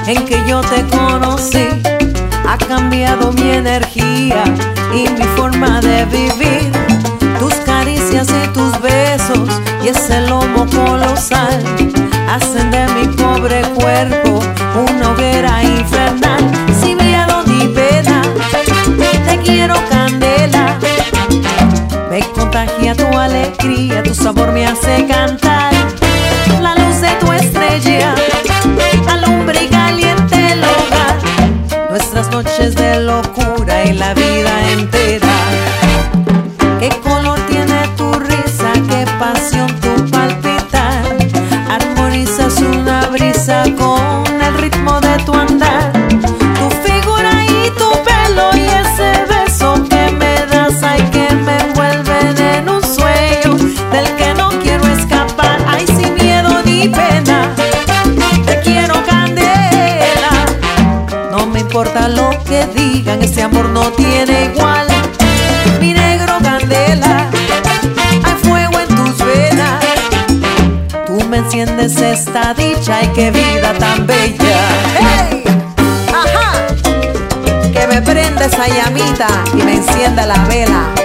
en que yo te conocí. Ha cambiado mi energía y mi forma de vivir. Tus caricias y tus besos y ese lomo colosal hacen de mi pobre cuerpo una hoguera infernal. Sin miedo ni pena, te quiero candela. Me contagia tu alegría, tu sabor me hace cantar. La luz de tu estrella alumbra y caliente el hogar. Nuestras noches de locura y la vida entera. ¿Qué color tiene tu risa? ¿Qué pasión tu palpitar? Armonizas una brisa con el ritmo de tu andar. Tu figura y tu pelo y ese beso que me das, ay, que me envuelven en un sueño del que no quiero escapar. Ay, sin miedo ni pena, te quiero candela. No me importa lo que digan, ese amor no tiene igual. Mi negro candela, hay fuego en tus venas. Tú me enciendes esta dicha y qué vida tan bella. ¡Hey! ¡Ajá! Que me prende esa llamita y me encienda la vela.